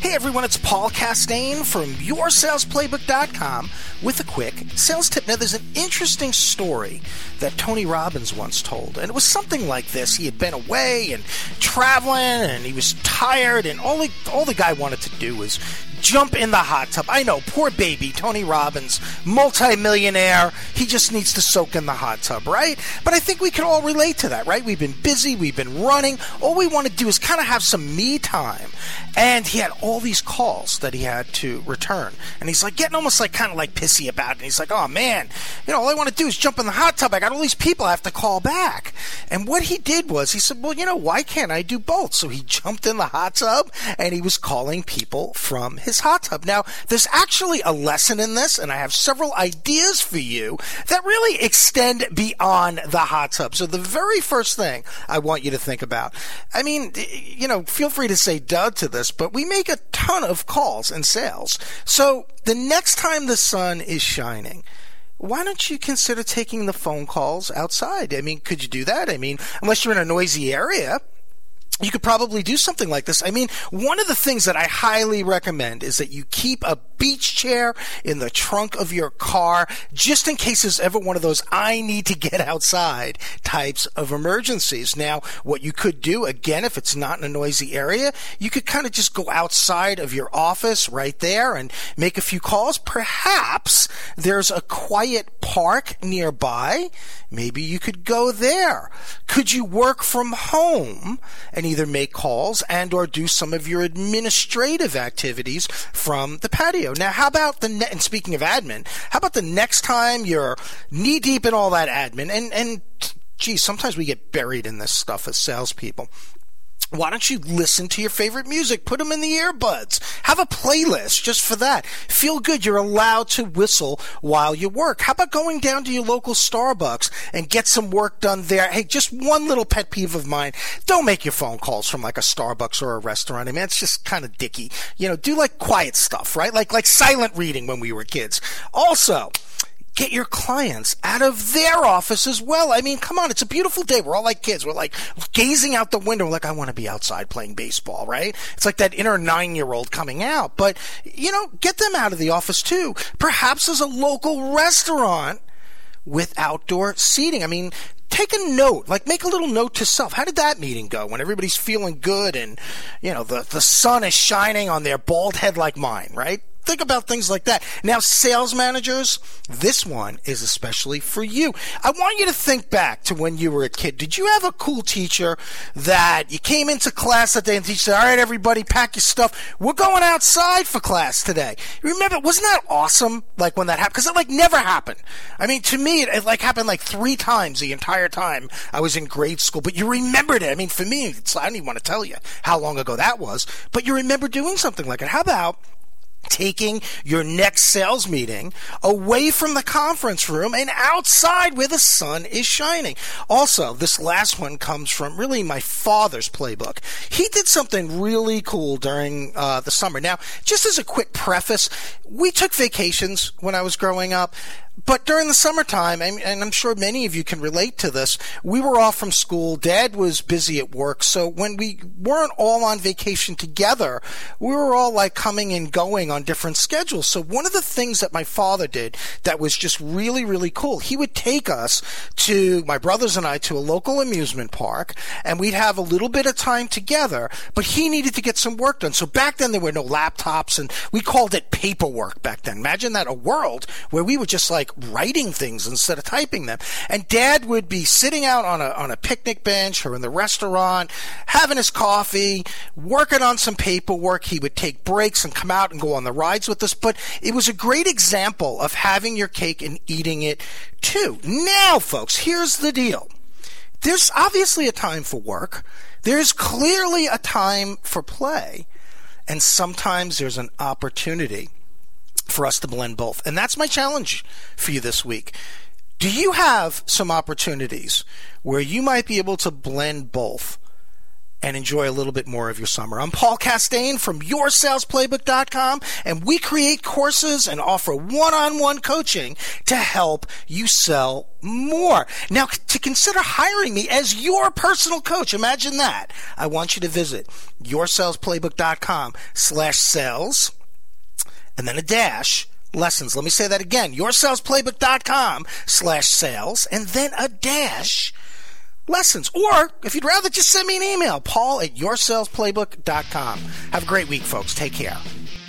Hey everyone, it's Paul Castaigne from YourSalesPlaybook.com with a quick sales tip. Now there's an interesting story that Tony Robbins once told, and it was something like this. He had been away and traveling, and he was tired, and all the guy wanted to do was jump in the hot tub. I know, poor baby Tony Robbins, multi-millionaire, he just needs to soak in the hot tub, right? But I think we can all relate to that, right? We've been busy, we've been running, all we want to do is kind of have some me time. And he had all these calls that he had to return. And he's like getting almost like kind of like pissy about it. And he's like, oh man, all I want to do is jump in the hot tub. I got all these people I have to call back. And what he did was he said, well, why can't I do both? So he jumped in the hot tub and he was calling people from his hot tub. Now, there's actually a lesson in this, and I have several ideas for you that really extend beyond the hot tub. So the very first thing I want you to think about, feel free to say duh to this, but we make a ton of calls in sales. So the next time the sun is shining, why don't you consider taking the phone calls outside? Could you do that? Unless you're in a noisy area, you could probably do something like this. One of the things that I highly recommend is that you keep a beach chair in the trunk of your car just in case there's ever one of those I need to get outside types of emergencies. Now, what you could do, again, if it's not in a noisy area, you could kind of just go outside of your office right there and make a few calls. Perhaps there's a quiet park nearby. Maybe you could go there. Could you work from home and either make calls and or do some of your administrative activities from the patio? Now, how about and speaking of admin, how about the next time you're knee deep in all that admin and geez, sometimes we get buried in this stuff as salespeople. Why don't you listen to your favorite music? Put them in the earbuds. Have a playlist just for that. Feel good. You're allowed to whistle while you work. How about going down to your local Starbucks and get some work done there? Hey, just one little pet peeve of mine. Don't make your phone calls from like a Starbucks or a restaurant. It's just kind of dicky. Do like quiet stuff, right? Like silent reading when we were kids. Also, get your clients out of their office as well. Come on, it's a beautiful day. We're all like kids. We're like gazing out the window. We're like, I want to be outside playing baseball, right? It's like that inner 9-year-old coming out. But, get them out of the office too. Perhaps there's a local restaurant with outdoor seating. Take a note, make a little note to self. How did that meeting go when everybody's feeling good and, the sun is shining on their bald head like mine, right? Think about things like that. Now, sales managers, this one is especially for you. I want you to think back to when you were a kid. Did you have a cool teacher that you came into class that day and the teacher said, all right, everybody, pack your stuff. We're going outside for class today. Remember, wasn't that awesome, when that happened? Because it, never happened. To me, it happened 3 times the entire time I was in grade school. But you remembered it. For me, I don't even want to tell you how long ago that was. But you remember doing something like it. How about taking your next sales meeting away from the conference room and outside where the sun is shining? Also, this last one comes from really my father's playbook. He did something really cool during the summer. Now, just as a quick preface, we took vacations when I was growing up. But during the summertime, and I'm sure many of you can relate to this, we were off from school. Dad was busy at work. So when we weren't all on vacation together, we were all coming and going on different schedules. So one of the things that my father did that was just really, really cool, he would take us my brothers and I, to a local amusement park, and we'd have a little bit of time together, but he needed to get some work done. So back then there were no laptops, and we called it paperwork back then. Imagine that, a world where we were just writing things instead of typing them. And Dad would be sitting out on a picnic bench or in the restaurant, having his coffee, working on some paperwork. He would take breaks and come out and go on the rides with us. But it was a great example of having your cake and eating it too. Now, folks, here's the deal. There's obviously a time for work. There's clearly a time for play. And sometimes there's an opportunity for us to blend both. And that's my challenge for you this week. Do you have some opportunities where you might be able to blend both and enjoy a little bit more of your summer. I'm Paul Castaigne from YourSalesPlaybook.com, and we create courses and offer one-on-one coaching to help you sell more. Now, to consider hiring me as your personal coach, imagine that. I want you to visit YourSalesPlaybook.com/sales, and then a dash, lessons. Let me say that again, YourSalesPlaybook.com/sales, and then a dash, lessons. Or, if you'd rather, just send me an email, Paul@YourSalesPlaybook.com. Have a great week, folks. Take care.